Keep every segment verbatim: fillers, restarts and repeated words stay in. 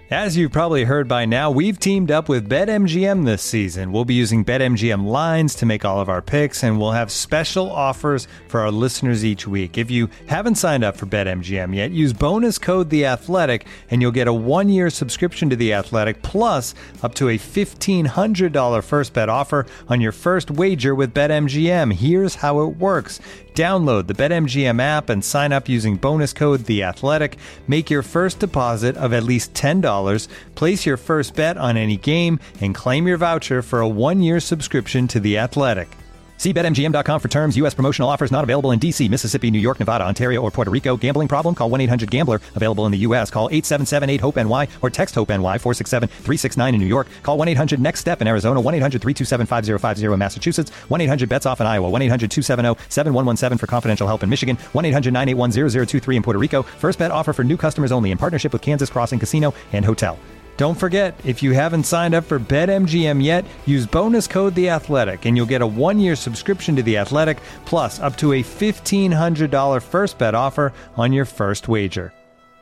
As you've probably heard by now, we've teamed up with BetMGM this season. We'll be using BetMGM lines to make all of our picks, and we'll have special offers for our listeners each week. If you haven't signed up for BetMGM yet, use bonus code The Athletic, and you'll get a one-year subscription to The Athletic, plus up to a fifteen hundred dollars first bet offer on your first wager with BetMGM. Here's how it works. Download the BetMGM app and sign up using bonus code The Athletic. Make your first deposit of at least ten dollars. Place your first bet on any game and claim your voucher for a one-year subscription to The Athletic. See Bet M G M dot com for terms. U S promotional offers not available in D C, Mississippi, New York, Nevada, Ontario, or Puerto Rico. Gambling problem? Call one eight hundred gambler. Available in the U S. Call eight seven seven eight hope N Y or text HOPE-NY four six seven three six nine in New York. Call one eight hundred next step in Arizona. one eight hundred three two seven five zero five zero in Massachusetts. one eight hundred bets off in Iowa. one eight hundred two seven zero seven one one seven for confidential help in Michigan. one eight hundred nine eight one zero zero two three in Puerto Rico. First bet offer for new customers only in partnership with Kansas Crossing Casino and Hotel. Don't forget, if you haven't signed up for BetMGM yet, use bonus code The Athletic, and you'll get a one-year subscription to The Athletic, plus up to a fifteen hundred dollars first bet offer on your first wager.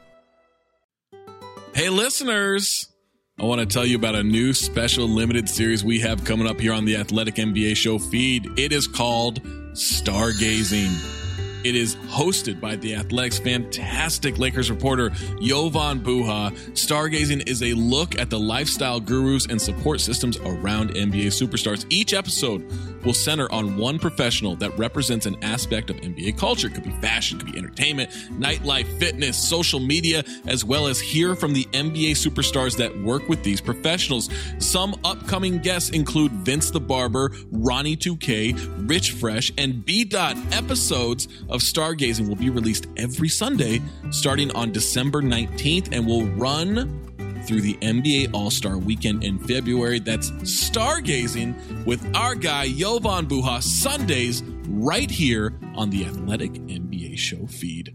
Hey, listeners! I want to tell you about a new special limited series we have coming up here on the Athletic N B A Show feed. It is called Stargazing. It is hosted by The Athletic's fantastic Lakers reporter, Jovan Buha. Stargazing is a look at the lifestyle gurus and support systems around N B A superstars. Each episode will center on one professional that represents an aspect of N B A culture. It could be fashion, it could be entertainment, nightlife, fitness, social media, as well as hear from the N B A superstars that work with these professionals. Some upcoming guests include Vince the Barber, Ronnie two K, Rich Fresh, and B-Dot. Episodes of Stargazing will be released every Sunday starting on December nineteenth and will run through the N B A All-Star Weekend in February. That's Stargazing with our guy Jovan Buha, Sundays right here on the Athletic N B A Show feed.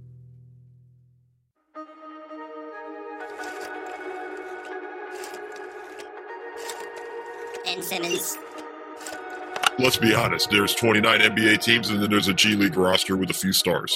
Ben Simmons. Let's be honest, there's twenty-nine N B A teams and then there's a G League roster with a few stars.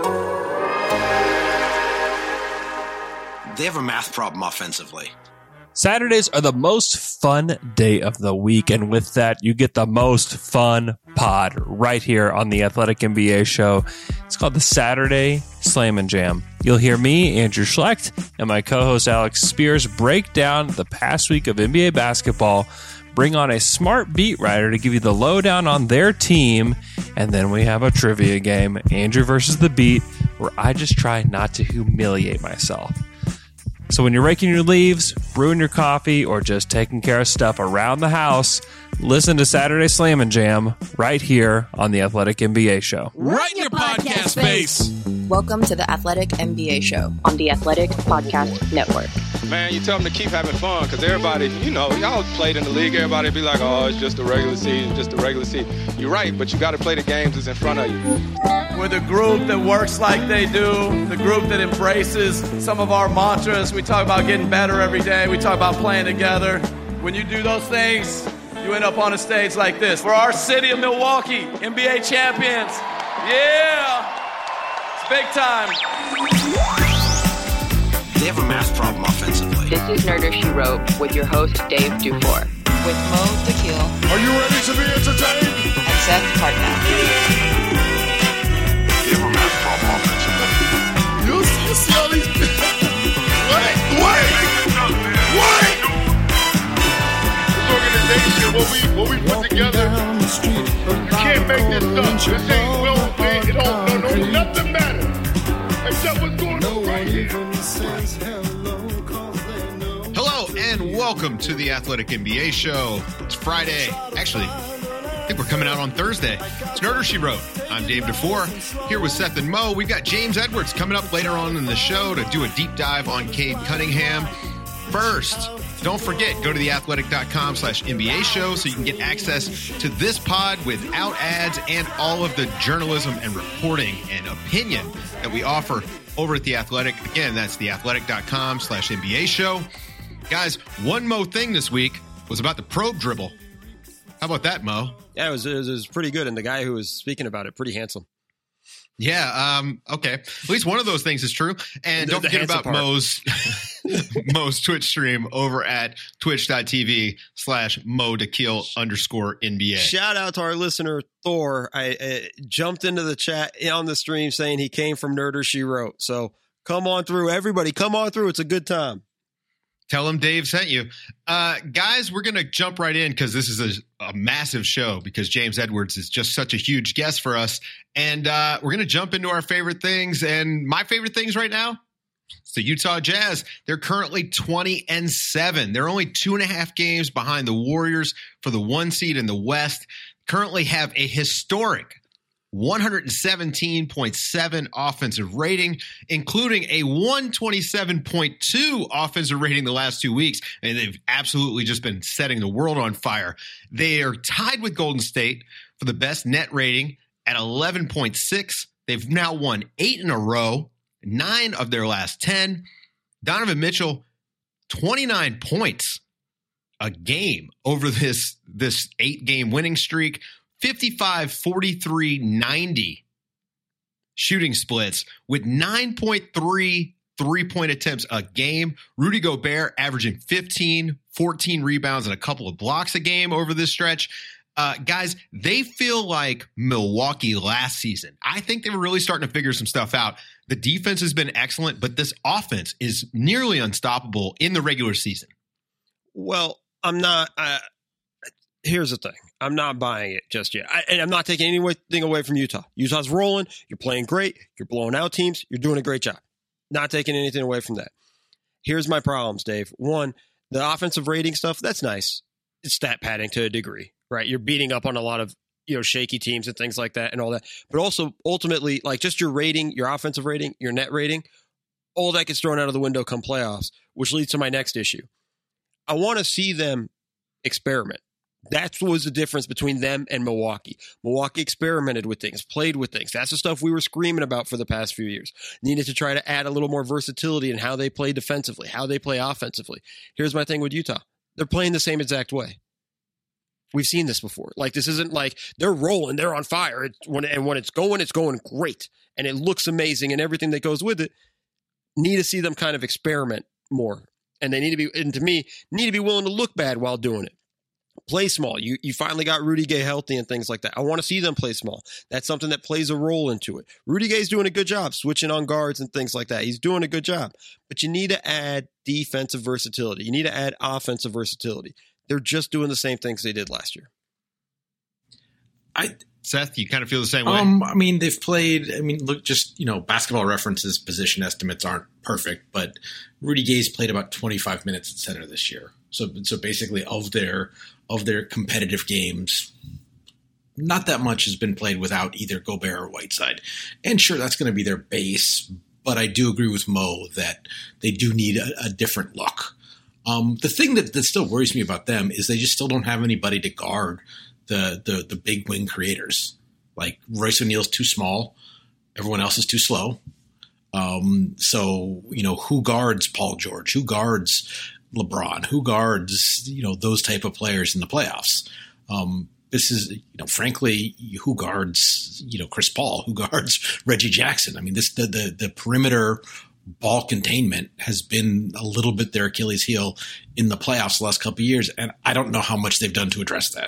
They have a math problem offensively. Saturdays are the most fun day of the week, and with that, you get the most fun pod right here on the Athletic N B A Show. It's called the Saturday Slam and Jam. You'll hear me, Andrew Schlecht, and my co-host Alex Spears break down the past week of N B A basketball, bring on a smart beat writer to give you the lowdown on their team, and then we have a trivia game, Andrew versus the Beat, where I just try not to humiliate myself. So when you're raking your leaves, brewing your coffee, or just taking care of stuff around the house, listen to Saturday Slam and Jam right here on the Athletic N B A Show. Right in your podcast space. Welcome to the Athletic N B A Show on the Athletic Podcast Network. Man, you tell them to keep having fun because everybody, you know, y'all played in the league. Everybody be like, oh, it's just a regular season, just a regular season. You're right, but you got to play the games that's in front of you. We're the group that works like they do, the group that embraces some of our mantras. We talk about getting better every day. We talk about playing together. When you do those things, you end up on a stage like this. For our city of Milwaukee, N B A champions. Yeah! It's big time. They have a math problem offensively. This is Nerder She Wrote with your host, Dave Dufour. With Mo Tequil. Are you ready to be entertained? And Seth Hartnett. They have a math problem offensively. You see, you see all these... Wait, wait, wait! This organization, what we, what we put together, you can't make this up. This ain't well played. It don't, no, no, nothing matters. Except what's going on right here. Hello and welcome to the Athletic N B A Show. It's Friday. Actually, I think we're coming out on Thursday. It's Nerder She Wrote. I'm Dave DeFore, here with Seth and Mo. We've got James Edwards coming up later on in the show to do a deep dive on Cade Cunningham. First, don't forget, go to theathletic.com slash NBA show so you can get access to this pod without ads and all of the journalism and reporting and opinion that we offer over at The Athletic. Again, that's theathletic.com slash NBA show. Guys, one Mo thing this week was about the probe dribble. How about that, Mo? Yeah, it was, it was, it was pretty good. And the guy who was speaking about it, pretty handsome. Yeah, um, okay. At least one of those things is true. And the, don't forget about part. Mo's Mo's Twitch stream over at twitch.tv slash Mo Dakhil underscore NBA. Shout out to our listener, Thor. I, I jumped into the chat on the stream saying he came from Nerder She Wrote. So come on through. Everybody, come on through. It's a good time. Tell him Dave sent you. Uh, guys, we're going to jump right in because this is a, a massive show because James Edwards is just such a huge guest for us. And uh, we're going to jump into our favorite things. And my favorite things right now, it's the Utah Jazz. They're currently twenty and seven. They're only two and a half games behind the Warriors for the one seed in the West. Currently have a historic one seventeen point seven offensive rating, including a one twenty-seven point two offensive rating the last two weeks. And they've absolutely just been setting the world on fire. They are tied with Golden State for the best net rating at eleven point six. They've now won eight in a row, nine of their last ten. Donovan Mitchell, twenty-nine points a game over this, this eight-game winning streak. fifty-five, forty-three, ninety shooting splits with nine point three three-point attempts a game. Rudy Gobert averaging fifteen, fourteen rebounds and a couple of blocks a game over this stretch. Uh, guys, they feel like Milwaukee last season. I think they were really starting to figure some stuff out. The defense has been excellent, but this offense is nearly unstoppable in the regular season. Well, I'm not uh, – here's the thing. I'm not buying it just yet. I, and I'm not taking anything away from Utah. Utah's rolling. You're playing great. You're blowing out teams. You're doing a great job. Not taking anything away from that. Here's my problems, Dave. One, the offensive rating stuff, that's nice. It's stat padding to a degree, right? You're beating up on a lot of, you know, shaky teams and things like that and all that. But also, ultimately, like just your rating, your offensive rating, your net rating, all that gets thrown out of the window come playoffs, which leads to my next issue. I want to see them experiment. That was the difference between them and Milwaukee. Milwaukee experimented with things, played with things. That's the stuff we were screaming about for the past few years. Needed to try to add a little more versatility in how they play defensively, how they play offensively. Here's my thing with Utah. They're playing the same exact way. We've seen this before. Like, this isn't like they're rolling, they're on fire. It's when, and when it's going, it's going great. And it looks amazing and everything that goes with it. Need to see them kind of experiment more. And they need to be, and to me, need to be willing to look bad while doing it. Play small. You you finally got Rudy Gay healthy and things like that. I want to see them play small. That's something that plays a role into it. Rudy Gay's doing a good job switching on guards and things like that. He's doing a good job. But you need to add defensive versatility. You need to add offensive versatility. They're just doing the same things they did last year. I Seth, you kind of feel the same way? Um, I mean, they've played, I mean, look, just, you know, Basketball Reference's position estimates aren't perfect, but Rudy Gay's played about twenty-five minutes at center this year. So, so basically of their, of their competitive games, not that much has been played without either Gobert or Whiteside. And sure, that's going to be their base, but I do agree with Mo that they do need a, a different look. Um, the thing that, that still worries me about them is they just still don't have anybody to guard the the the big wing creators. Like Royce O'Neal's too small. Everyone else is too slow. Um, so, you know, who guards Paul George? Who guards LeBron? Who guards, you know, those type of players in the playoffs? Um, this is, you know, frankly, who guards, you know, Chris Paul? Who guards Reggie Jackson? I mean, this the the, the perimeter ball containment has been a little bit their Achilles heel in the playoffs the last couple of years, and I don't know how much they've done to address that.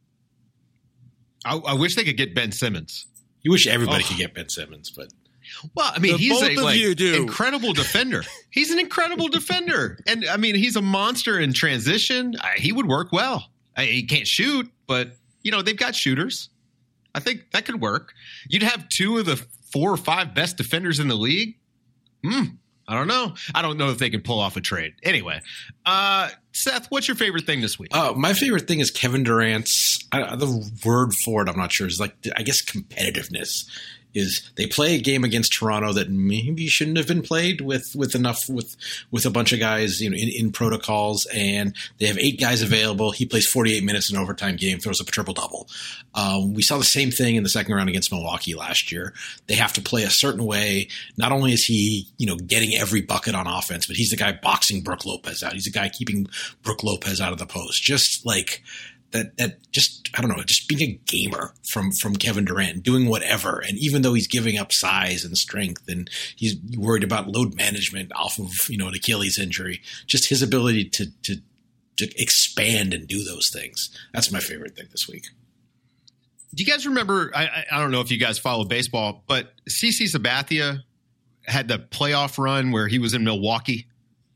I, I wish they could get Ben Simmons. You wish everybody oh. could get Ben Simmons, but well, I mean, The he's both a of like, you do. incredible defender. He's an incredible defender, and I mean, he's a monster in transition. I, he would work well. I, he can't shoot, but you know, they've got shooters. I think that could work. You'd have two of the four or five best defenders in the league. Hmm. I don't know. I don't know if they can pull off a trade. Anyway, uh, Seth, what's your favorite thing this week? Uh, my favorite thing is Kevin Durant's, uh, the word for it, I'm not sure, is like, I guess, competitiveness. Is they play a game against Toronto that maybe shouldn't have been played with, with enough with with a bunch of guys, you know, in, in protocols, and they have eight guys available. He plays forty-eight minutes in an overtime game, throws up a triple double. Um, we saw the same thing in the second round against Milwaukee last year. They have to play a certain way. Not only is he, you know, getting every bucket on offense, but he's the guy boxing Brook Lopez out. He's the guy keeping Brook Lopez out of the post. Just like that that just I don't know, just being a gamer from from Kevin Durant, doing whatever, and even though he's giving up size and strength, and he's worried about load management off of you know an Achilles injury, just his ability to to, to expand and do those things. That's my favorite thing this week. Do you guys remember? I, I don't know if you guys follow baseball, but CeCe Sabathia had the playoff run where he was in Milwaukee,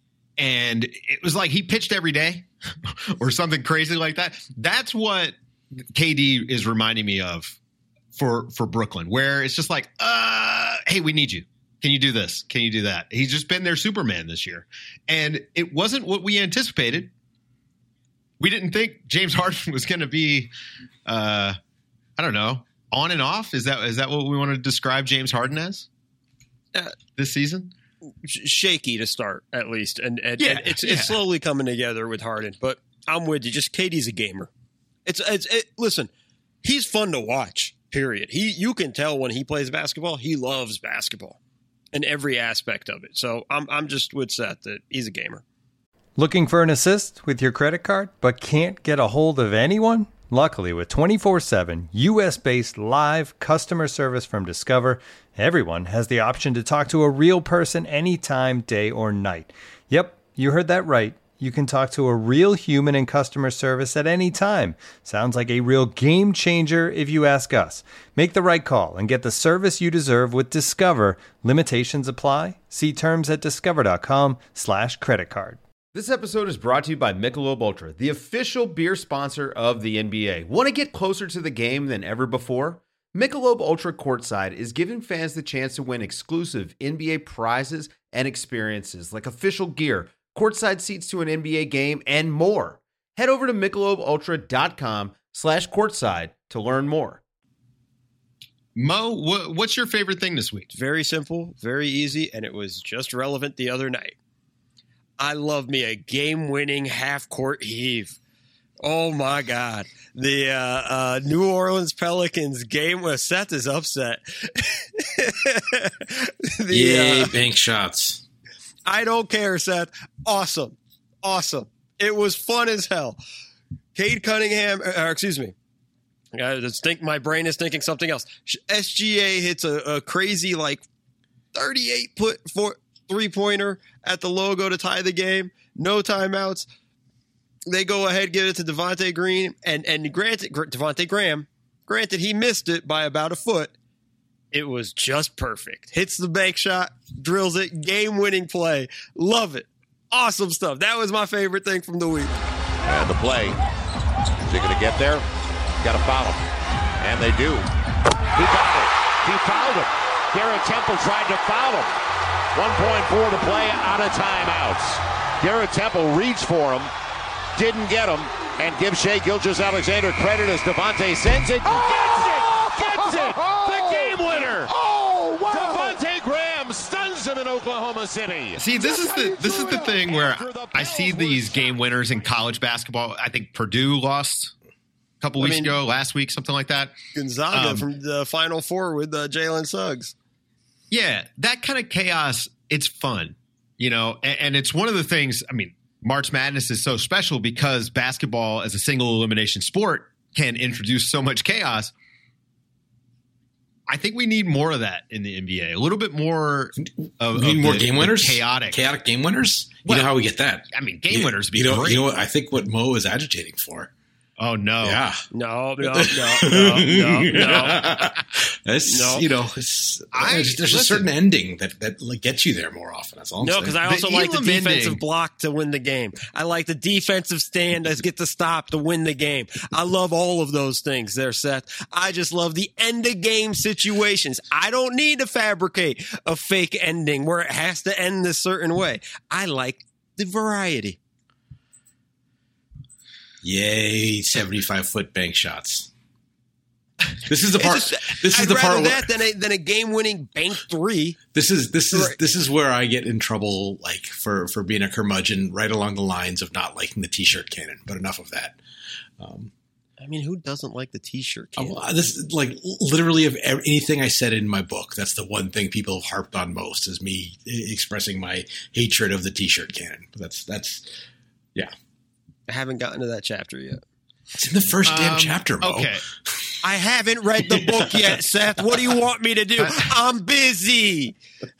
and it was like he pitched every day or something crazy like that. That's what K D is reminding me of for for Brooklyn, where it's just like, uh, hey, we need you. Can you do this? Can you do that? He's just been their Superman this year, and it wasn't what we anticipated. We didn't think James Harden was going to be. Uh, I don't know, on and off. Is that is that what we want to describe James Harden as uh, this season? Shaky to start, at least, and, and, yeah, and it's yeah. it's slowly coming together with Harden. But I'm with you. Just K D's a gamer. It's it's it, listen, he's fun to watch. Period. He you can tell when he plays basketball, he loves basketball in every aspect of it. So I'm I'm just with Seth that he's a gamer. Looking for an assist with your credit card, but can't get a hold of anyone? Luckily, with twenty-four seven U S-based live customer service from Discover, everyone has the option to talk to a real person anytime, day or night. Yep, you heard that right. You can talk to a real human in customer service at any time. Sounds like a real game changer if you ask us. Make the right call and get the service you deserve with Discover. Limitations apply. See terms at discover.com slash credit card. This episode is brought to you by Michelob Ultra, the official beer sponsor of the N B A. Want to get closer to the game than ever before? Michelob Ultra Courtside is giving fans the chance to win exclusive N B A prizes and experiences like official gear, courtside seats to an N B A game, and more. Head over to michelobultra.com slash courtside to learn more. Mo, wh- what's your favorite thing this week? It's very simple, very easy, and it was just relevant the other night. I love me a game-winning half-court heave. Oh, my God. The uh, uh, New Orleans Pelicans game where Seth is upset. the, Yay, uh, bank shots. I don't care, Seth. Awesome. Awesome. It was fun as hell. Cade Cunningham, or excuse me. I just think my brain is thinking something else. S G A hits a, a crazy, like, thirty-eight foot four three-pointer at the logo to tie the game. No timeouts. They go ahead, give it to Devontae Green, and and granted, Devontae Graham, granted he missed it by about a foot. It was just perfect. Hits the bank shot, drills it, game-winning play. Love it. Awesome stuff. That was my favorite thing from the week. And the play. Is he going to get there? Got to foul him. And they do. He got it. He fouled him. Garrett Temple tried to foul him. one point four to play, out of timeouts. Garrett Temple reached for him, didn't get him, and gives Shai Gilgeous-Alexander credit as Devontae sends it. Oh! Gets it! Gets it! The game winner! Oh, wow! Devontae Graham stuns him in Oklahoma City. See, this is the this is the thing where I see these game winners in college basketball. I think Purdue lost a couple I weeks mean, ago, last week, something like that. Gonzaga Um, from the Final Four with uh, Jalen Suggs. Yeah, that kind of chaos, it's fun, you know, and, and it's one of the things, I mean, March Madness is so special because basketball as a single elimination sport can introduce so much chaos. I think we need more of that in the N B A, a little bit more of, We need of more the, game the winners? chaotic. Chaotic game winners? You Well, know how we get that? I mean, game You- winners would be you know, great. You know what? I think what Mo is agitating for. Oh, no. Yeah. No, no, no, no, no, no. It's, No. you know, it's, I- there's, there's a listen. certain ending that, that like, gets you there more often. That's all I'm No, saying. because I The also like the Elam defensive ending- block to win the game. I like the defensive stand that get the stop to win the game. I love all of those things there, Seth. I just love the end of game situations. I don't need to fabricate a fake ending where it has to end this certain way. I like the variety. Yay, seventy-five foot bank shots. This is the part. It's just- this is I'd the rather part. Where, that than a, than a game-winning bank three. this is this is Right. this is where I get in trouble, like for for being a curmudgeon, right along the lines of not liking the t-shirt cannon. But enough of that. Um, I mean, who doesn't like the T-shirt? I- Cannon? this is like literally of ev- anything I said in my book. That's the one thing people have harped on most is me e- expressing my hatred of the t-shirt cannon. That's that's yeah. I haven't gotten to that chapter yet. It's in the first damn Um, chapter, Mo. Okay. I haven't read the book yet, Seth. What do you want me to do? I'm busy.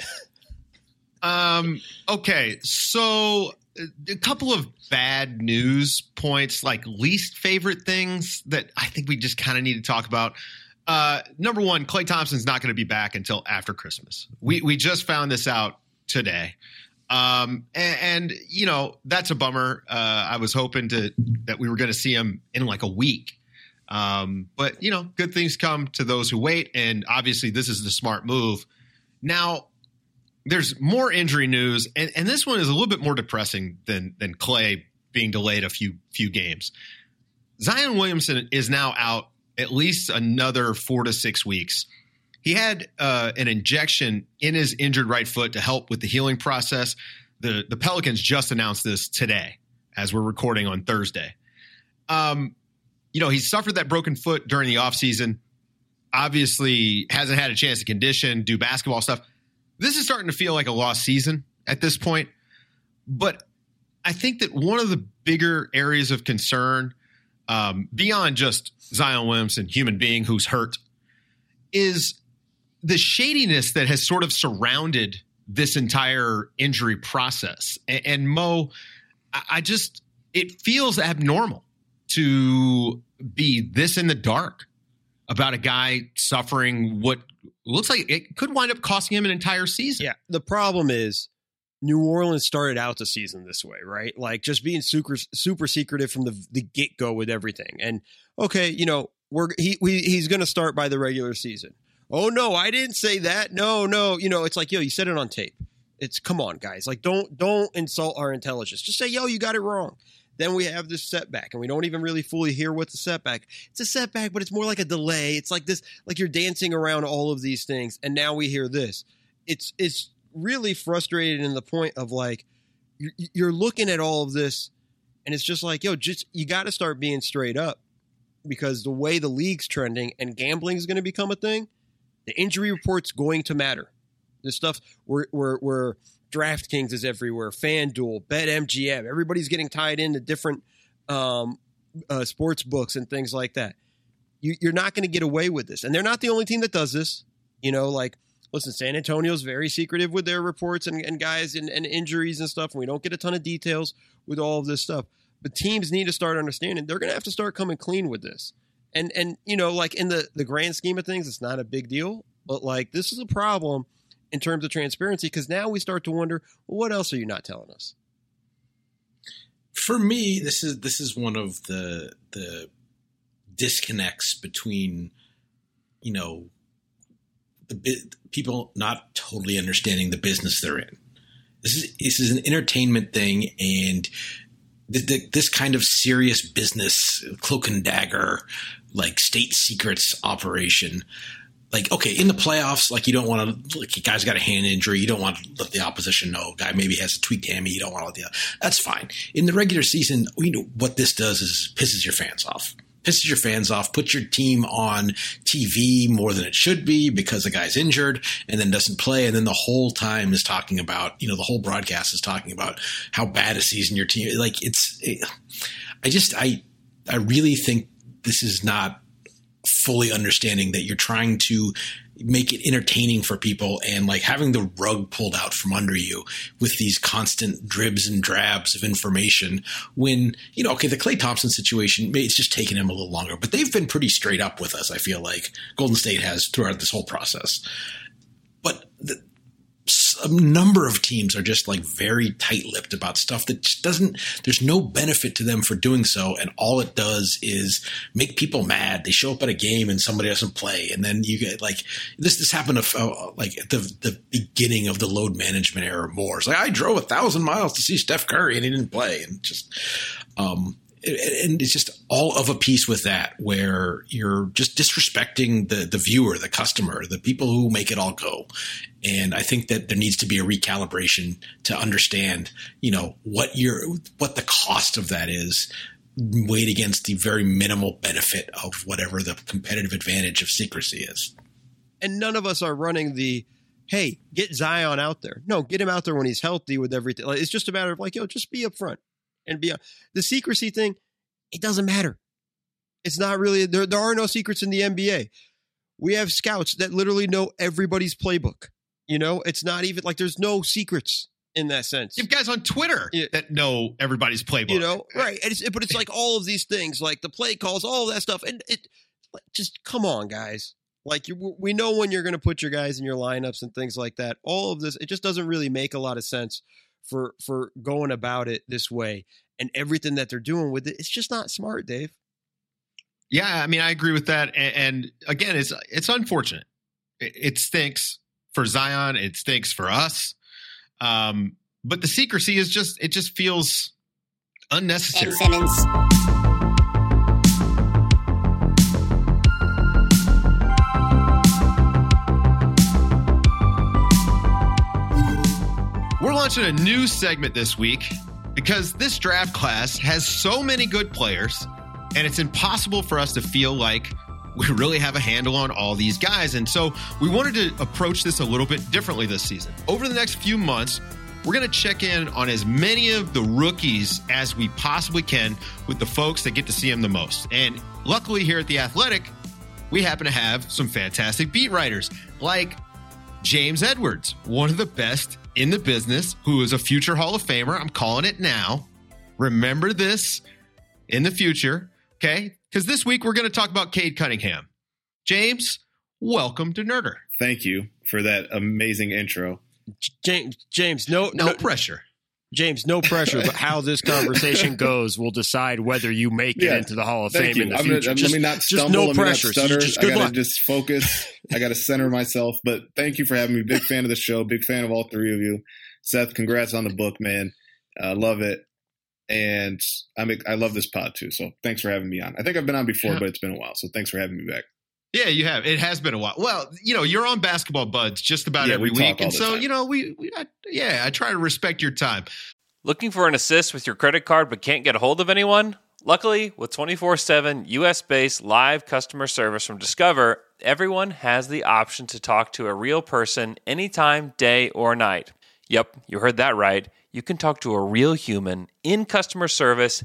Um, okay, so a couple of bad news points, like least favorite things that I think we just kind of need to talk about. Uh, number one, Klay Thompson's not going to be back until after Christmas. We we just found this out today. Um, and, and you know, that's a bummer. Uh, I was hoping to that we were going to see him in like a week. Um, but you know, good things come to those who wait. And obviously this is the smart move. Now there's more injury news, and, and this one is a little bit more depressing than, than Klay being delayed a few, few games. Zion Williamson is now out at least another four to six weeks. He had uh, an injection in his injured right foot to help with the healing process. The, the Pelicans just announced this today as we're recording on Thursday. Um, You know, he suffered that broken foot during the offseason. Obviously hasn't had a chance to condition, do basketball stuff. This is starting to feel like a lost season at this point. But I think that one of the bigger areas of concern, um, beyond just Zion Williamson, human being who's hurt, is the shadiness that has sort of surrounded this entire injury process. And, and Mo, I, I just, it feels abnormal to be this in the dark about a guy suffering what looks like it could wind up costing him an entire season. Yeah. The problem is New Orleans started out the season this way, right? Like just being super, super secretive from the, the get go with everything. And okay, you know, we're, he, we, he's going to start by the regular season. Oh no, I didn't say that. No, no. You know, it's like, yo, you said it on tape. It's come on guys. Like don't, don't insult our intelligence. Just say, yo, you got it wrong. Then we have this setback, and we don't even really fully hear what's a setback. It's a setback, but it's more like a delay. It's like this, like you're dancing around all of these things, and now we hear this. It's it's really frustrating in the point of like you're, you're looking at all of this, and it's just like, yo, just you got to start being straight up because the way the league's trending and gambling is going to become a thing, the injury report's going to matter. This stuff we're we're we're. DraftKings is everywhere, FanDuel, BetMGM. Everybody's getting tied into different um, uh, sports books and things like that. You, you're not going to get away with this. And they're not the only team that does this. You know, like, listen, San Antonio's very secretive with their reports and, and guys and, and injuries and stuff. And we don't get a ton of details with all of this stuff. But teams need to start understanding they're going to have to start coming clean with this. And, and you know, like in the, the grand scheme of things, it's not a big deal. But, like, this is a problem in terms of transparency, because now we start to wonder, well, what else are you not telling us? For me, this is this is one of the the disconnects between, you know, the people not totally understanding the business they're in. This is this is an entertainment thing, and the, the, this kind of serious business, cloak and dagger, like state secrets operation. Like, okay, in the playoffs, like you don't want to, like, a guy's got a hand injury. You don't want to let the opposition know. Guy maybe has a tweaked hammy. You don't want to let the, that's fine. In the regular season, you know, what this does is pisses your fans off. Pisses your fans off, puts your team on T V more than it should be because the guy's injured and then doesn't play. And then the whole time is talking about, you know, the whole broadcast is talking about how bad a season your team, like it's, it, I just, I, I really think this is not fully understanding that you're trying to make it entertaining for people and like having the rug pulled out from under you with these constant dribs and drabs of information when, you know, okay, the Klay Thompson situation, it's just taken him a little longer, but they've been pretty straight up with us. I feel like Golden State has throughout this whole process, but the, a number of teams are just like very tight-lipped about stuff that just doesn't, there's no benefit to them for doing so. And all it does is make people mad. They show up at a game and somebody doesn't play. And then you get like this, this happened to, uh, like at the, the beginning of the load management era more. It's like, I drove a thousand miles to see Steph Curry and he didn't play. And just, um, and it's just all of a piece with that where you're just disrespecting the the viewer, the customer, the people who make it all go. And I think that there needs to be a recalibration to understand, you know, what your what the cost of that is weighed against the very minimal benefit of whatever the competitive advantage of secrecy is. And none of us are running the, hey, get Zion out there. No, get him out there when he's healthy with everything. Like, it's just a matter of like, yo, just be upfront. And beyond the secrecy thing, it doesn't matter. It's not really, there, there are no secrets in the N B A. We have scouts that literally know everybody's playbook. You know, it's not even like there's no secrets in that sense. You have guys on Twitter yeah. that know everybody's playbook. You know, right. And it's, but it's like all of these things, like the play calls, all of that stuff. And it just, come on, guys. Like, you, we know when you're going to put your guys in your lineups and things like that. All of this, it just doesn't really make a lot of sense for for going about it this way. And everything that they're doing with it, it's just not smart, Dave. Yeah, I mean, I agree with that. And, and again, it's it's unfortunate. It, it stinks for Zion. It stinks for us. Um, but the secrecy is just, it just feels unnecessary. Ben Simmons. We're launching a new segment this week because this draft class has so many good players, and it's impossible for us to feel like we really have a handle on all these guys. And so we wanted to approach this a little bit differently this season. Over the next few months, we're going to check in on as many of the rookies as we possibly can with the folks that get to see them the most. And luckily here at The Athletic, we happen to have some fantastic beat writers like James Edwards, one of the best in the business, who is a future Hall of Famer. I'm calling it now. Remember this in the future, okay? Because this week we're going to talk about Cade Cunningham. James, welcome to Nerder. Thank you for that amazing intro. James, James, no, no, no pressure. James, no pressure, but how this conversation goes will decide whether you make it yeah, into the Hall of Fame you. in the I'm future. Gonna, just, let me not just stumble. no pressure. Let me not stutter. Just I good gotta luck. just focus. I got to center myself. But thank you for having me. Big fan of the show. Big fan of all three of you. Seth, congrats on the book, man. I uh, love it. And I'm, I love this pod too. So thanks for having me on. I think I've been on before, yeah. but it's been a while. So thanks for having me back. Yeah, you have. It has been a while. Well, you know, you're on Basketball Buds just about yeah, every we week. All and so, time. you know, we, we I, yeah, I try to respect your time. Looking for an assist with your credit card but can't get a hold of anyone? Luckily, with twenty-four seven U S-based live customer service from Discover, everyone has the option to talk to a real person anytime, day or night. Yep, you heard that right. You can talk to a real human in customer service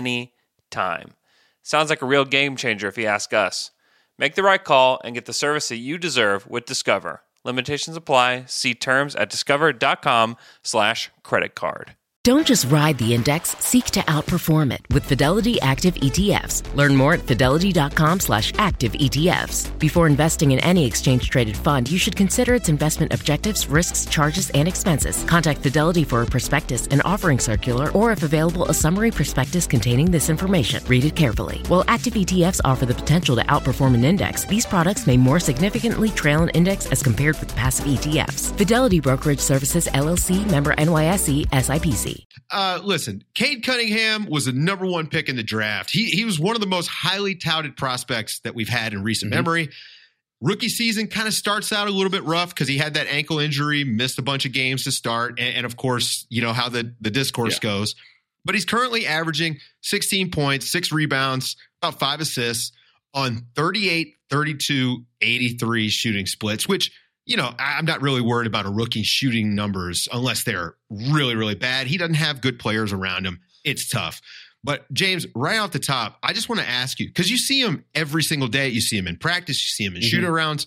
anytime. Sounds like a real game changer if you ask us. Make the right call and get the service that you deserve with Discover. Limitations apply. See terms at discover.com slash credit card. Don't just ride the index, seek to outperform it with Fidelity Active E T Fs. Learn more at fidelity.com slash active ETFs. Before investing in any exchange-traded fund, you should consider its investment objectives, risks, charges, and expenses. Contact Fidelity for a prospectus, an offering circular, or if available, a summary prospectus containing this information. Read it carefully. While active E T Fs offer the potential to outperform an index, these products may more significantly trail an index as compared with passive E T Fs. Fidelity Brokerage Services, L L C, member N Y S E, S I P C. Uh, listen, Cade Cunningham was the number one pick in the draft. He he was one of the most highly touted prospects that we've had in recent mm-hmm. memory. Rookie season kind of starts out a little bit rough because he had that ankle injury, missed a bunch of games to start. And, and of course, you know how the, the discourse yeah. goes. But he's currently averaging sixteen points, six rebounds, about five assists on thirty-eight, thirty-two, eighty-three shooting splits, which – you know, I'm not really worried about a rookie shooting numbers unless they're really, really bad. He doesn't have good players around him. It's tough. But, James, right off the top, I just want to ask you, because you see him every single day. You see him in practice. You see him in mm-hmm. shoot-arounds.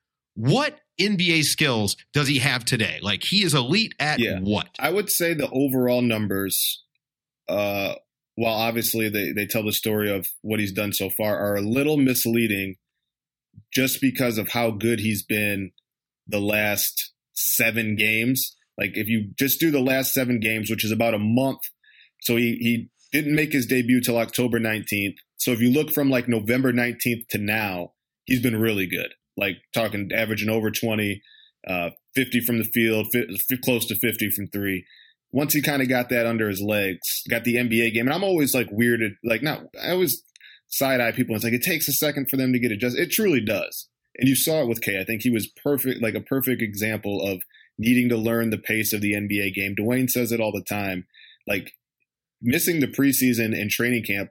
What N B A skills does he have today? Like, he is elite at yeah. what? I would say the overall numbers, uh, while obviously they, they tell the story of what he's done so far, are a little misleading just because of how good he's been the last seven games. Like if you just do the last seven games, which is about a month. So he, he didn't make his debut till October nineteenth. So if you look from like November nineteenth to now, he's been really good. Like talking averaging over twenty, uh, fifty from the field, f- close to fifty from three. Once he kind of got that under his legs, got the N B A game. And I'm always like weirded, like not, I always side eye people. And it's like, it takes a second for them to get adjusted. It truly does. And you saw it with Kay. I think he was perfect, like a perfect example of needing to learn the pace of the N B A game. Dwayne says it all the time. Like missing the preseason and training camp,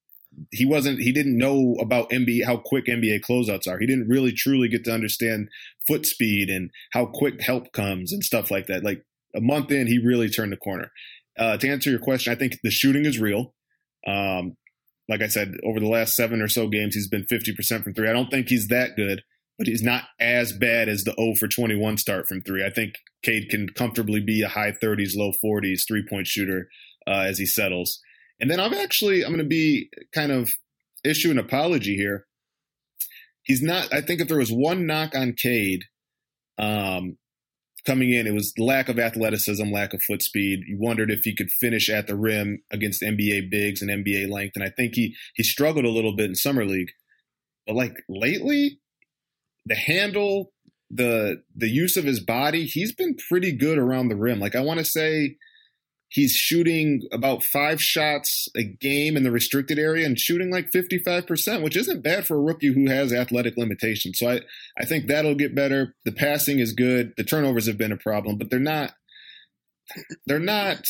he wasn't, he didn't know about N B A, how quick N B A closeouts are. He didn't really truly get to understand foot speed and how quick help comes and stuff like that. Like a month in, he really turned the corner. Uh, to answer your question, I think the shooting is real. Um, like I said, over the last seven or so games, he's been fifty percent from three. I don't think he's that good, but he's not as bad as the zero for twenty-one start from three. I think Cade can comfortably be a high thirties, low forties three-point shooter uh, as he settles. And then I'm actually, I'm going to be kind of issue an apology here. He's not, I think if there was one knock on Cade um, coming in, it was lack of athleticism, lack of foot speed. You wondered if he could finish at the rim against N B A bigs and N B A length. And I think he he struggled a little bit in Summer League. But like lately, the handle, the the use of his body, he's been pretty good around the rim. Like I want to say he's shooting about five shots a game in the restricted area and shooting like fifty-five percent, which isn't bad for a rookie who has athletic limitations. So I, I think that'll get better. The passing is good. The turnovers have been a problem, but they're not, they're not,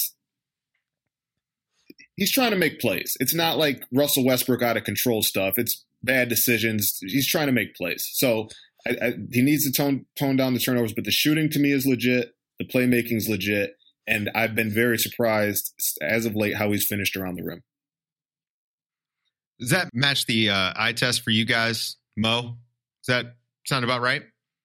he's trying to make plays. It's not like Russell Westbrook out of control stuff. It's bad decisions. He's trying to make plays. So I, I, he needs to tone, tone down the turnovers, but the shooting to me is legit. The playmaking is legit. And I've been very surprised as of late how he's finished around the rim. Does that match the uh, eye test for you guys, Mo? Does that sound about right?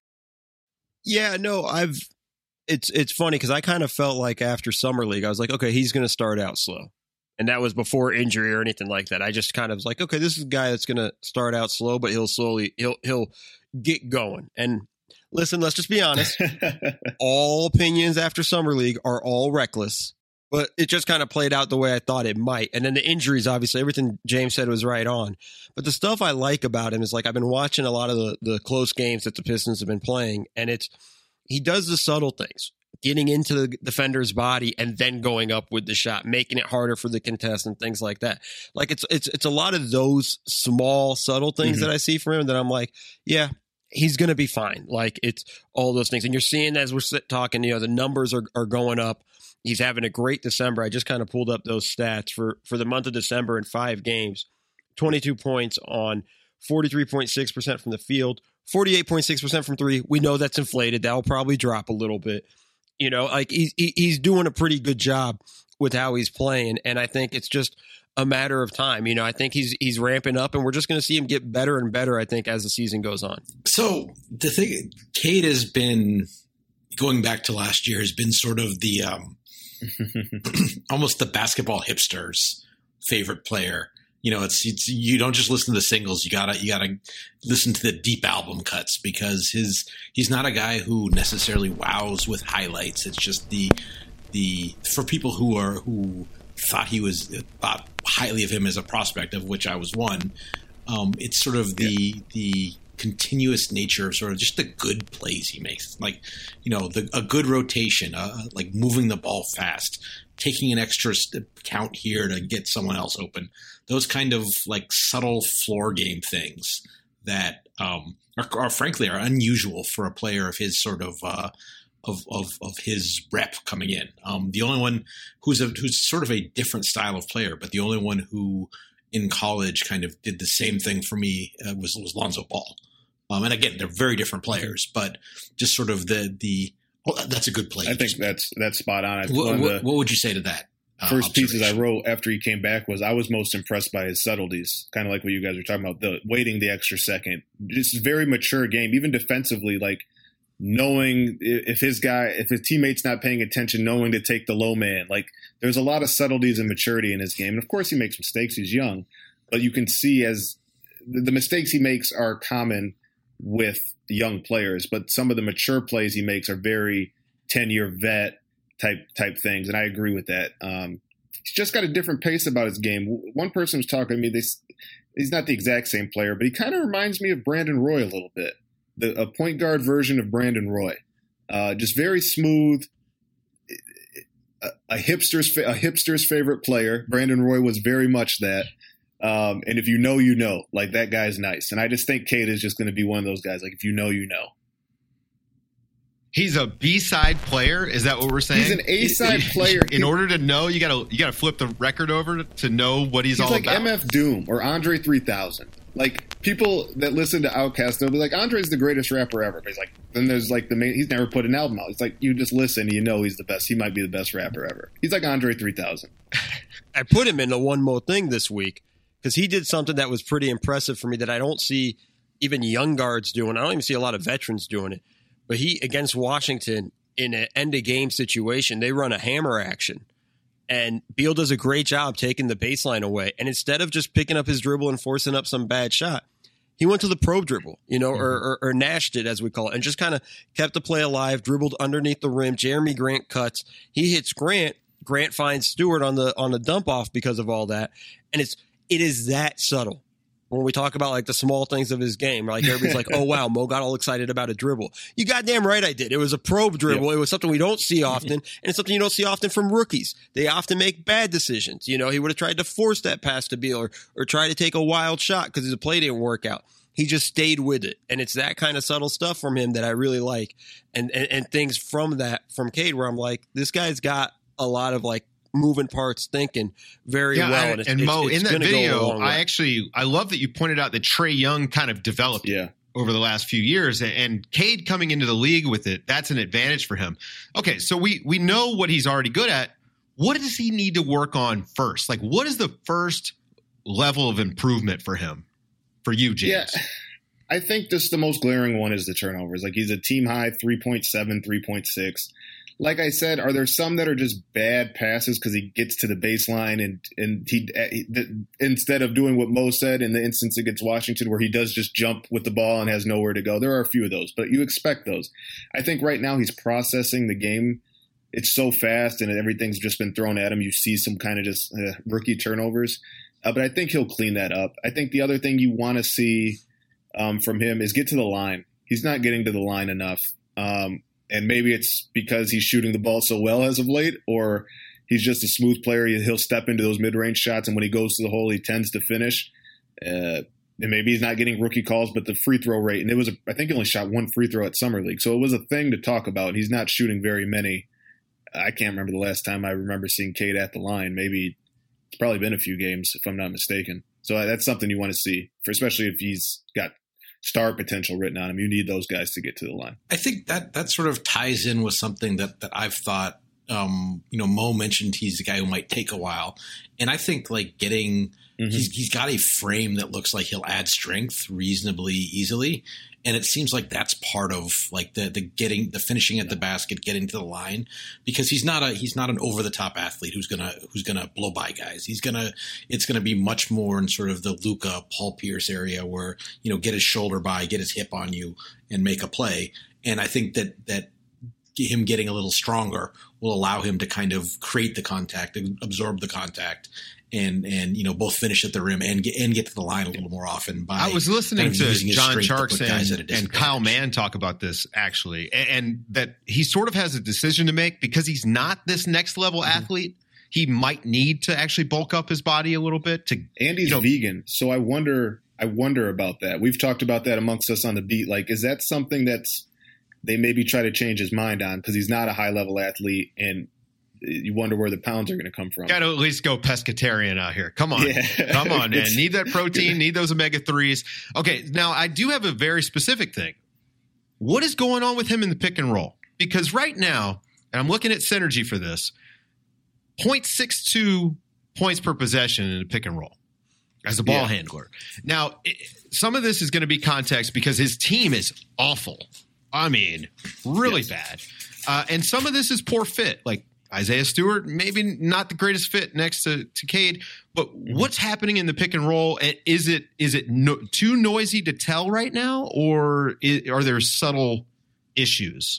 Yeah, no, I've. It's it's funny because I kind of felt like after Summer League, I was like, okay, he's going to start out slow, and that was before injury or anything like that. I just kind of was like, okay, this is a guy that's going to start out slow, but he'll slowly he'll he'll get going. And listen, let's just be honest. All opinions after Summer League are all reckless, but it just kind of played out the way I thought it might. And then the injuries, obviously, everything James said was right on. But the stuff I like about him is like I've been watching a lot of the, the close games that the Pistons have been playing, and it's he does the subtle things, getting into the defender's body and then going up with the shot, making it harder for the contestant, things like that. Like it's it's it's a lot of those small, subtle things mm-hmm. that I see from him that I'm like, yeah, he's going to be fine. Like it's all those things. And you're seeing as we're talking, you know, the numbers are, are going up. He's having a great December. I just kind of pulled up those stats for, for the month of December in five games, twenty-two points on forty-three point six percent from the field, forty-eight point six percent from three. We know that's inflated. That'll probably drop a little bit. You know, like he's, he's doing a pretty good job with how he's playing. And I think it's just a matter of time. You know, I think he's he's ramping up, and we're just going to see him get better and better, I think, as the season goes on. So the thing, Cade has been, going back to last year, has been sort of the um, almost the basketball hipsters' favorite player. You know, it's, it's you don't just listen to the singles. You gotta you gotta listen to the deep album cuts, because his he's not a guy who necessarily wows with highlights. It's just the the for people who are who thought he was thought highly of him as a prospect, of which I was one. Um, it's sort of the yeah. the continuous nature of sort of just the good plays he makes, like you know the, a good rotation, uh, like moving the ball fast, taking an extra count here to get someone else open. Those kind of like subtle floor game things that um, are, are frankly are unusual for a player of his sort of uh, of, of of his rep coming in. Um, the only one who's a, who's sort of a different style of player, but the only one who in college kind of did the same thing for me uh, was was Lonzo Ball. Um, and again, they're very different players, but just sort of the the well, that's a good play. I think that's that's spot on. What, what, what would you say to that? Uh, First pieces I wrote after he came back was I was most impressed by his subtleties, kind of like what you guys were talking about, the waiting the extra second. Just a very mature game, even defensively, like knowing if his guy, if his teammate's not paying attention, knowing to take the low man. Like there's a lot of subtleties and maturity in his game. And of course he makes mistakes. He's young, but you can see as the mistakes he makes are common with young players, but some of the mature plays he makes are very ten-year vet type type things, and I agree with that. Um, he's just got a different pace about his game. One person was talking to me. They, he's not the exact same player, but he kind of reminds me of Brandon Roy a little bit, the a point guard version of Brandon Roy. Uh, just very smooth, a, a hipster's a hipster's favorite player. Brandon Roy was very much that. Um, and if you know, you know, like that guy's nice. And I just think Cade is just going to be one of those guys. Like if you know, you know. He's a B-side player. Is that what we're saying? He's an A-side player. In order to know, you gotta you gotta flip the record over to know what he's, he's all like about. M F Doom or Andre three thousand. Like people that listen to Outkast, they'll be like, Andre's the greatest rapper ever. But he's like, then there's like the main. He's never put an album out. It's like you just listen, and you know he's the best. He might be the best rapper ever. He's like Andre three thousand. I put him in the one more thing this week. because he did something that was pretty impressive for me that I don't see even young guards doing. I don't even see a lot of veterans doing it. But he, against Washington, in an end-of-game situation, they run a hammer action. And Beal does a great job taking the baseline away. And instead of just picking up his dribble and forcing up some bad shot, he went to the probe dribble, you know, mm-hmm. or, or, or nashed it, as we call it, and just kind of kept the play alive, dribbled underneath the rim. Jeremy Grant cuts. He hits Grant. Grant finds Stewart on the on the dump off because of all that. And it's it is that subtle. When we talk about like the small things of his game, like everybody's like, oh, wow, Mo got all excited about a dribble. You goddamn right I did. It was a probe dribble. Yep. It was something we don't see often, and it's something you don't see often from rookies. They often make bad decisions. You know, he would have tried to force that pass to Beal or, or try to take a wild shot because his play didn't work out. He just stayed with it, and it's that kind of subtle stuff from him that I really like, and and, and things from that, from Cade, where I'm like, this guy's got a lot of like, moving parts, thinking very yeah, well. I, and, and it's, Mo, it's, it's in that video, I way. actually, I love that you pointed out that Trae Young kind of developed yeah. over the last few years, and Cade coming into the league with it, that's an advantage for him. Okay, so we we know what he's already good at. What does he need to work on first? Like, what is the first level of improvement for him, for you, James? Yeah, I think this the most glaring one is the turnovers. Like, he's a team high three point seven, three point six. Like I said, are there some that are just bad passes because he gets to the baseline and and he, he instead of doing what Mo said in the instance against Washington where he does just jump with the ball and has nowhere to go? There are a few of those, but you expect those. I think right now he's processing the game. It's so fast and everything's just been thrown at him. You see some kind of just uh, rookie turnovers, uh, but I think he'll clean that up. I think the other thing you want to see um, from him is get to the line. He's not getting to the line enough. Um, And maybe it's because he's shooting the ball so well as of late, or he's just a smooth player. He'll step into those mid-range shots, and when he goes to the hole, he tends to finish. Uh, and maybe he's not getting rookie calls, but the free throw rate, and it was, a, I think he only shot one free throw at Summer League. So it was a thing to talk about. He's not shooting very many. I can't remember the last time I remember seeing Cade at the line. Maybe it's probably been a few games, if I'm not mistaken. So that's something you want to see, for especially if he's got star potential written on him. You need those guys to get to the line. I think that that sort of ties in with something that that I've thought. Um, you know, Mo mentioned he's a guy who might take a while, and I think like getting mm-hmm. he's he's got a frame that looks like he'll add strength reasonably easily, and it seems like that's part of like the the getting the finishing at the basket, getting to the line, because he's not a he's not an over the top athlete who's gonna who's gonna blow by guys. He's gonna it's gonna be much more in sort of the Luka, Paul Pierce area where you know get his shoulder by, get his hip on you, and make a play. And I think that that him getting a little stronger will allow him to kind of create the contact, absorb the contact, and and you know both finish at the rim and get and get to the line a little more often. By I was listening kind of to John Sharks to and, and Kyle Mann talk about this actually, and, and that he sort of has a decision to make because he's not this next level mm-hmm. athlete. He might need to actually bulk up his body a little bit. To and he's you know, vegan, so I wonder. I wonder about that. We've talked about that amongst us on the beat. Like, is that something that's they maybe try to change his mind on because he's not a high level athlete, and you wonder where the pounds are going to come from. Got to at least go pescatarian out here. Come on, yeah. come on, man. Need that protein, need those omega threes. Okay, now I do have a very specific thing. What is going on with him in the pick and roll? Because right now, and I'm looking at Synergy for this, zero point six two points per possession in a pick and roll as a ball yeah. handler. Now, it, some of this is going to be context because his team is awful. I mean, really yes. bad. Uh, and some of this is poor fit. Like Isaiah Stewart, maybe not the greatest fit next to, to Cade. But mm-hmm. what's happening in the pick and roll? Is it is it no, too noisy to tell right now, or is, are there subtle issues?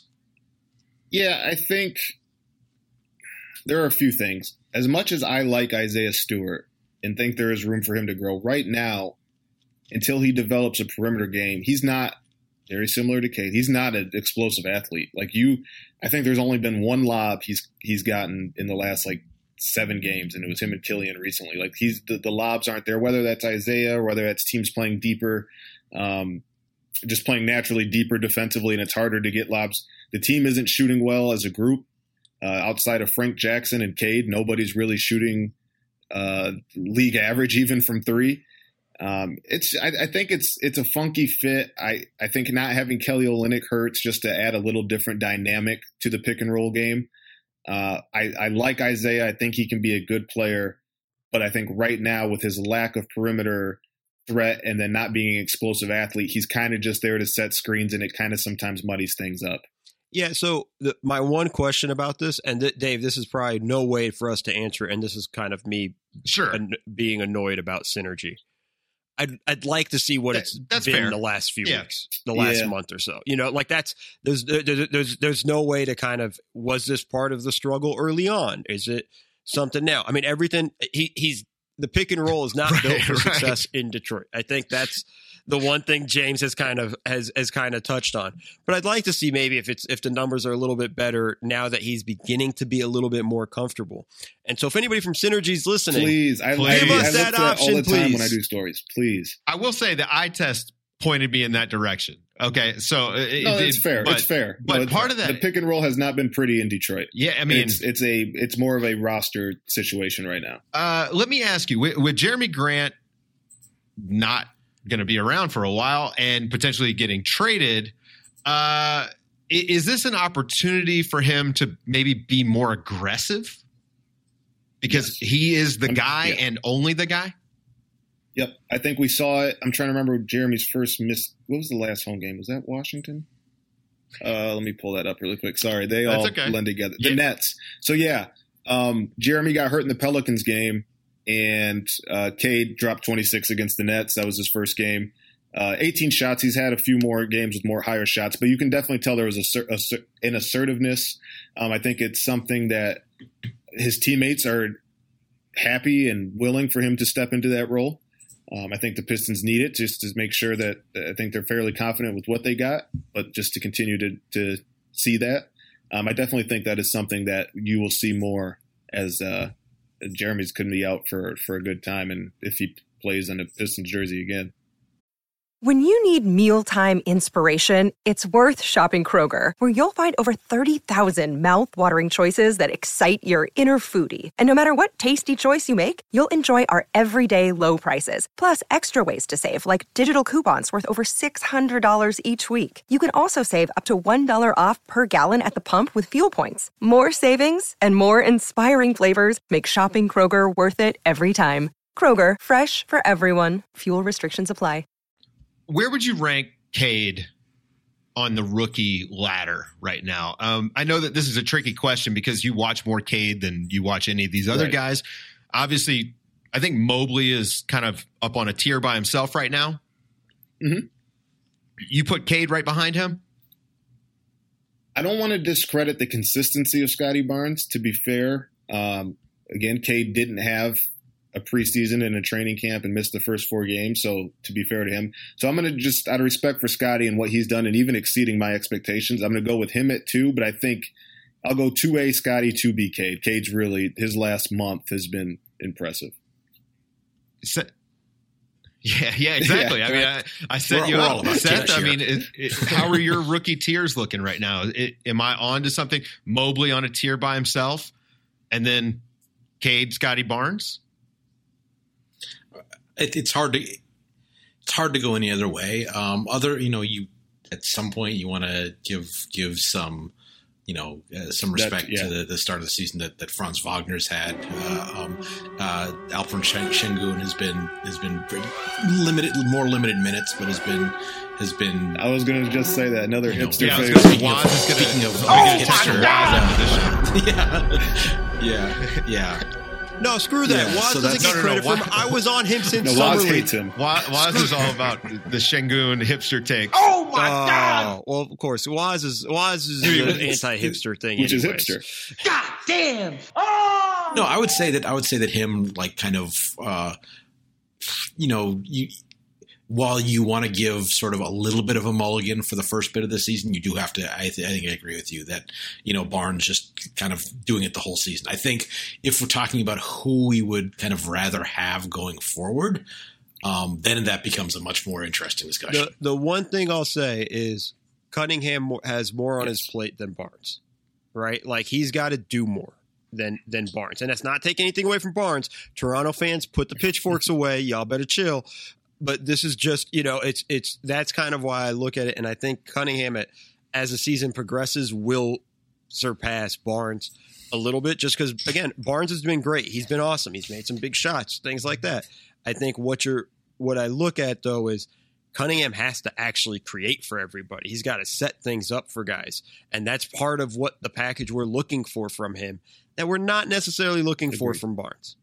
Yeah, I think there are a few things. As much as I like Isaiah Stewart and think there is room for him to grow right now, until he develops a perimeter game, he's not very similar to Cade. He's not an explosive athlete. Like you, I think there's only been one lob he's he's gotten in the last like seven games, and it was him and Killian recently. Like he's the, the lobs aren't there, whether that's Isaiah or whether that's teams playing deeper, um, just playing naturally deeper defensively, and it's harder to get lobs. The team isn't shooting well as a group. Uh, outside of Frank Jackson and Cade, nobody's really shooting uh, league average even from three. Um, it's I, I think it's it's a funky fit. I, I think not having Kelly Olynyk hurts just to add a little different dynamic to the pick and roll game. Uh, I, I like Isaiah. I think he can be a good player. But I think right now with his lack of perimeter threat and then not being an explosive athlete, he's kind of just there to set screens, and it kind of sometimes muddies things up. Yeah, so the, my one question about this, and th- Dave, this is probably no way for us to answer, and this is kind of me sure an- being annoyed about synergy. I'd I'd like to see what that, it's that's been fair. the last few yeah. weeks, the last Yeah. month or so. You know, like that's there's there's there's there's no way to kind of, was this part of the struggle early on? Is it something now? I mean, everything he he's the pick and roll is not Right, built for right. success in Detroit. I think that's the one thing James has kind of has has kind of touched on. But I'd like to see maybe if it's if the numbers are a little bit better now that he's beginning to be a little bit more comfortable. And so if anybody from Synergy's listening, Please, I, Please. give I, us I that look for option, all the time please. when I do stories. Please. I will say the eye test pointed me in that direction. Okay, so uh, it, No, it, it's fair. But, it's fair. But No, it's part fair. of that, the pick and roll has not been pretty in Detroit. yeah, I mean, it's it's a it's more of a roster situation right now. Uh, let me ask you, with, with Jeremy Grant not going to be around for a while and potentially getting traded, uh, i- is this an opportunity for him to maybe be more aggressive? Because he is the I'm- guy yeah. and only the guy? Yep, I think we saw it. I'm trying to remember Jeremy's first miss. What was the last home game? Was that Washington? Uh, let me pull that up really quick. Sorry, they That's all okay. blend together. The Yeah. Nets. So yeah, um, Jeremy got hurt in the Pelicans game, and uh, Cade dropped twenty-six against the Nets. That was his first game. Uh, eighteen shots. He's had a few more games with more higher shots, but you can definitely tell there was a, cer- a cer- an assertiveness. Um, I think it's something that his teammates are happy and willing for him to step into that role. Um, I think the Pistons need it just to make sure that I think they're fairly confident with what they got, but just to continue to, to see that. Um, I definitely think that is something that you will see more as uh, Jeremy's going to be out for, for a good time, and if he plays in a Pistons jersey again. When you need mealtime inspiration, it's worth shopping Kroger, where you'll find over thirty thousand mouth-watering choices that excite your inner foodie. And no matter what tasty choice you make, you'll enjoy our everyday low prices, plus extra ways to save, like digital coupons worth over six hundred dollars each week. You can also save up to one dollar off per gallon at the pump with fuel points. More savings and more inspiring flavors make shopping Kroger worth it every time. Kroger, fresh for everyone. Fuel restrictions apply. Where would you rank Cade on the rookie ladder right now? Um, I know that this is a tricky question because you watch more Cade than you watch any of these other Right. guys. Obviously, I think Mobley is kind of up on a tier by himself right now. Mm-hmm. You put Cade right behind him? I don't want to discredit the consistency of Scotty Barnes, to be fair. Um, again, Cade didn't have a preseason and a training camp and missed the first four games, so to be fair to him. So I'm going to just, out of respect for Scotty and what he's done and even exceeding my expectations, I'm going to go with him at two, but I think I'll go two A Scotty, two B Cade. Cade's really, his last month has been impressive. Se- Yeah, yeah, exactly. Yeah, I mean, right. I, I set We're- you we're up. all about Seth, tiers I here. mean, it, it, how are your rookie tiers looking right now? It, am I on to something? Mobley on a tier by himself, and then Cade, Scotty Barnes? It, it's hard to it's hard to go any other way. Um, other, you know, you at some point you want to give give some, you know, uh, some That- respect yeah. to the, the start of the season that, that Franz Wagner's had. Uh, um, uh, Alperen Şen- Şengün has been has been pretty limited, more limited minutes, but has been has been. I was going to just say that. Another You know, hipster yeah, I was face. gonna say, Waz is gonna- speaking of, Oh, uh, my hipster, God! yeah, yeah, yeah. No, screw that. Yeah, Waz so doesn't that's- get No, no, no, credit from. Waz- I was on him since No, summer Waz league. hates him. Waz, Waz is all about the Şengün hipster takes. Oh my god! Well, of course, Waz is Waz is the anti-hipster thing, Which is anyways. hipster. God damn! Oh! No, I would say that I would say that him like kind of uh, you know you while you want to give sort of a little bit of a mulligan for the first bit of the season, you do have to. I, th- I think I agree with you that you know Barnes just kind of doing it the whole season. I think if we're talking about who we would kind of rather have going forward, um, then that becomes a much more interesting discussion. The the one thing I'll say is Cunningham mo- has more on his plate than Barnes, right? Like he's got to do more than than Barnes, and that's not taking anything away from Barnes. Toronto fans, put the pitchforks away. Y'all better chill. But this is just, you know, it's it's that's kind of why I look at it, and I think Cunningham, at, as the season progresses, will surpass Barnes. a little bit just because, again, Barnes has been great. He's been awesome. He's made some big shots, things like that. I think what you're what I look at, though, is Cunningham has to actually create for everybody. He's got to set things up for guys. And that's part of what the package we're looking for from him that we're not necessarily looking Agreed. for from Barnes.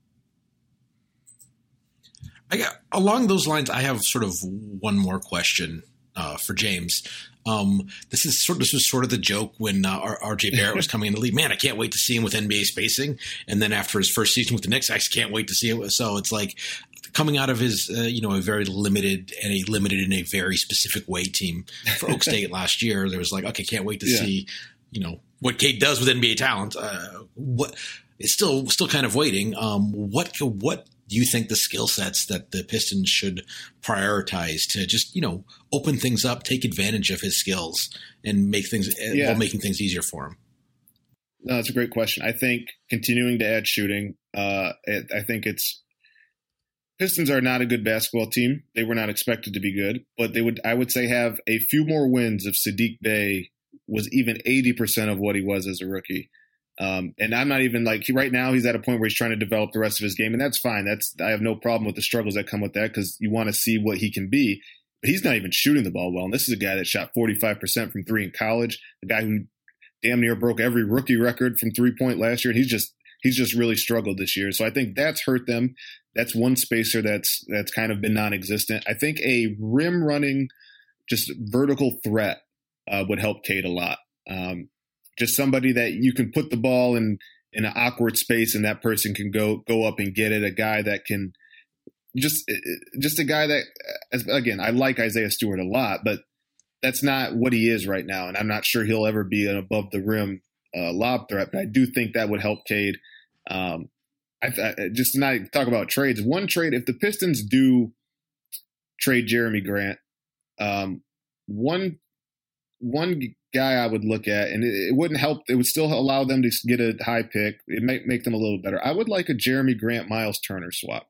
I got, along those lines, I have sort of one more question uh, for James. Um, this is sort of, this was sort of the joke when uh, R J Barrett was coming in the league. Man, I can't wait to see him with N B A spacing. And then after his first season with the Knicks, I just can't wait to see it. So it's like coming out of his, uh, you know, a very limited and a limited in a very specific way team for Oak State last year. There was like, okay, can't wait to yeah. see, you know, what Cade does with N B A talent. Uh, what it's still still kind of waiting. Um, what what do you think the skill sets that the Pistons should prioritize to just, you know, open things up, take advantage of his skills, and make things yeah. while making things easier for him? No, that's a great question. I think continuing to add shooting. Uh, it, I think it's Pistons are not a good basketball team. They were not expected to be good, but they would, I would say, have a few more wins if Saddiq Bey was even eighty percent of what he was as a rookie. Um, and I'm not even like he, right now he's at a point where he's trying to develop the rest of his game, and that's fine. That's I have no problem with the struggles that come with that because you want to see what he can be. But he's not even shooting the ball well. And this is a guy that shot forty-five percent from three in college, a guy who damn near broke every rookie record from three point last year. And he's just he's just really struggled this year. So I think that's hurt them. That's one spacer that's that's kind of been non-existent. I think a rim running, just vertical threat uh, would help Cade a lot. Um, Just somebody that you can put the ball in, in an awkward space and that person can go go up and get it. A guy that can just just a guy that, as, again, I like Isaiah Stewart a lot, but that's not what he is right now. And I'm not sure he'll ever be an above the rim uh, lob threat, but I do think that would help Cade. Um, I, I, just to not talk about trades. One trade, if the Pistons do trade Jeremy Grant, um, one one guy I would look at, and it, it wouldn't help. It would still allow them to get a high pick. It might make them a little better. I would like a Jeremy Grant, Miles Turner swap.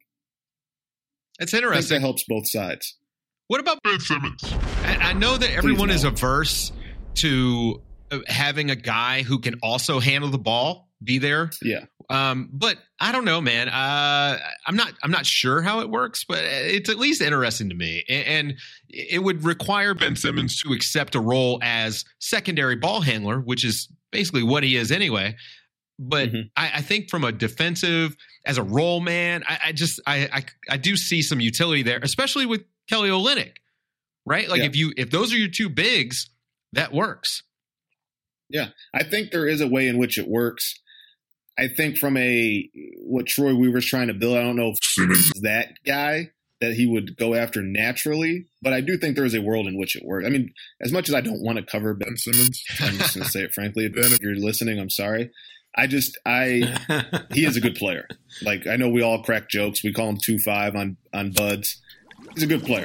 It's interesting. I think that helps both sides. What about Ben Simmons? I, I know that everyone is averse to having a guy who can also handle the ball be there. Yeah. Um, but I don't know, man. Uh, I'm not. I'm not sure how it works, but it's at least interesting to me. And, and it would require Ben Simmons to accept a role as secondary ball handler, which is basically what he is anyway. But mm-hmm. I, I think from a defensive, as a role man, I, I just I, I I do see some utility there, especially with Kelly Olynyk, right? Like yeah. if you if those are your two bigs, that works. Yeah, I think there is a way in which it works. I think from a what Troy Weaver's trying to build, I don't know if Simmons is that guy that he would go after naturally, but I do think there is a world in which it works. I mean, as much as I don't want to cover Ben Simmons, I'm just going to say it frankly, Ben, if you're listening, I'm sorry. I just, I, he is a good player. Like, I know we all crack jokes. We call him two five on, on Buds. He's a good player.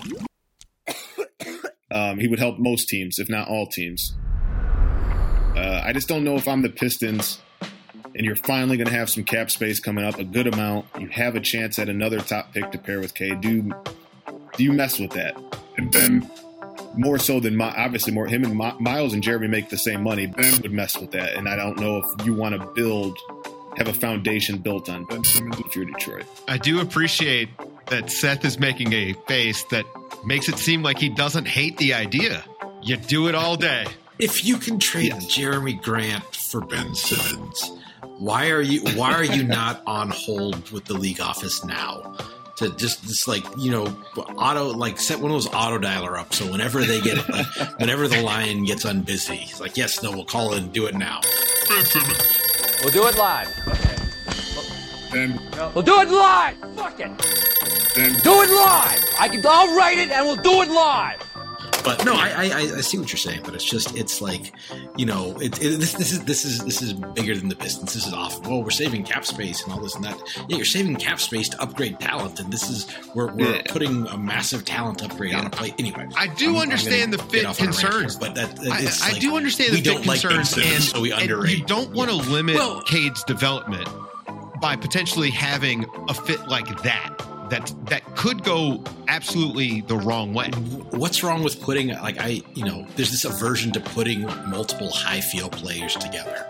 Um, he would help most teams, if not all teams. Uh, I just don't know if I'm the Pistons and you're finally going to have some cap space coming up, a good amount. You have a chance at another top pick to pair with Cade. Do, do you mess with that? And Ben, more so than my, obviously more him and My, Miles and Jeremy make the same money. Ben would mess with that, and I don't know if you want to build, have a foundation built on Ben Simmons if you're Detroit. I do appreciate that Seth is making a face that makes it seem like he doesn't hate the idea. You do it all day. If you can trade yes. Jeremy Grant for Ben Simmons, why are you why are you not on hold with the league office now? To just, just like, you know, auto, like set one of those auto dialer up. So whenever they get, like, whenever the line gets unbusy, it's like, yes, no, we'll call in and do it now. We'll do it live. Ben. We'll do it live. Fuck it. Ben. Do it live. I can, I'll write it and we'll do it live. But no, I, I I see what you're saying, but it's just it's like, you know, it, it, this this is this is this is bigger than the Pistons. This is off. Well, we're saving cap space and all this and that. Yeah, you're saving cap space to upgrade talent, and this is we're we're yeah. putting a massive talent upgrade yeah. on a plate. Anyway, I do I'm, understand I'm the fit concerns, here, but that I, I like, do understand the fit concerns, like and, so we and underrate. you don't want to yeah. limit well, Cade's development by potentially having a fit like that. That that could go absolutely the wrong way. What's wrong with putting, like, I, you know, there's this aversion to putting multiple high field players together.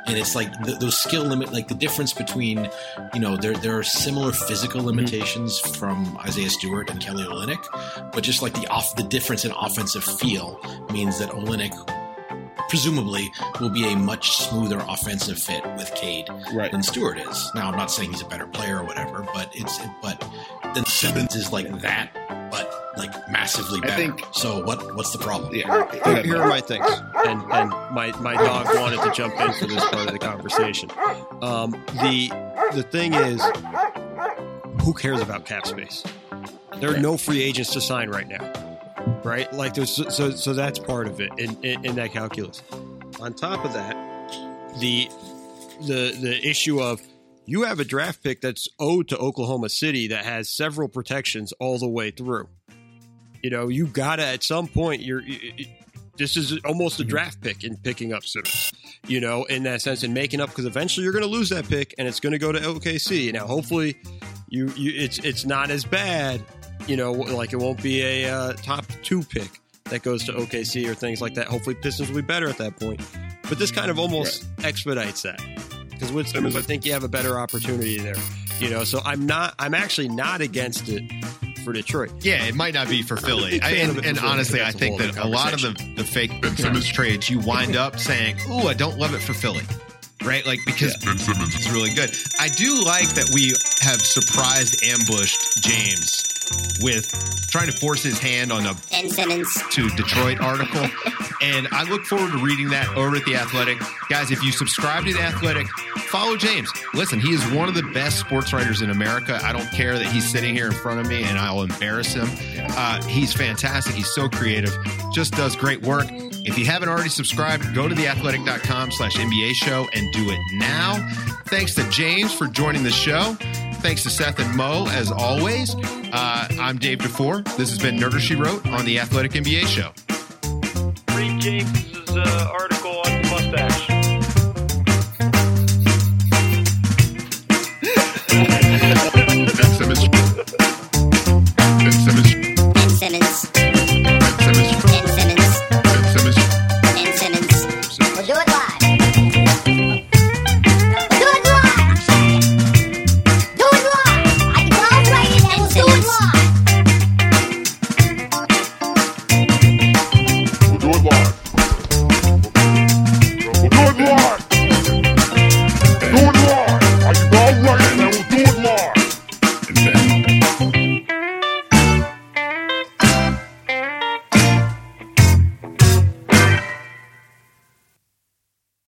And it's like the, those skill limit, like the difference between, you know, there there are similar physical limitations mm-hmm. from Isaiah Stewart and Kelly Olynyk, but just like the off the difference in offensive feel means that Olynyk presumably will be a much smoother offensive fit with Cade right. than Stewart is. Now, I'm not saying he's a better player or whatever, but it's but then Simmons is like that, but like massively better. I think, so what? What's the problem? Yeah, here, here are my things, and and my my dog wanted to jump in for this part of the conversation. Um, the the thing is, who cares about cap space? There are no free agents to sign right now. Right, like there's so so that's part of it in, in, in that calculus. On top of that, the the the issue of you have a draft pick that's owed to Oklahoma City that has several protections all the way through. You know, you gotta at some point. You're you, this is almost a draft pick in picking up Simmons. You know, in that sense, and making up because eventually you're going to lose that pick and it's going to go to O K C. Now, hopefully, you you it's it's not as bad. You know, like it won't be a uh, top two pick that goes to O K C or things like that. Hopefully Pistons will be better at that point. But this kind of almost right. expedites that. Because with Simmons, I think you have a better opportunity there. You know, so I'm not, I'm actually not against it for Detroit. Yeah, it might not be for Philly. I, and and honestly, I think that a lot of the, the fake Ben Simmons trades, you wind up saying, ooh, I don't love it for Philly. Right? Like, because yeah. Ben Simmons is really good. I do like that we have surprised ambushed James with trying to force his hand on a Ben Simmons to Detroit article. And I look forward to reading that over at The Athletic. Guys, if you subscribe to The Athletic, follow James. Listen, he is one of the best sports writers in America. I don't care that he's sitting here in front of me and I'll embarrass him. Uh, he's fantastic. He's so creative. Just does great work. If you haven't already subscribed, go to theathletic.com slash NBA show and do it now. Thanks to James for joining the show. Thanks to Seth and Mo, as always. Uh, I'm Dave DeFore. This has been Nerder She Wrote on the Athletic N B A Show. Read James's uh, article.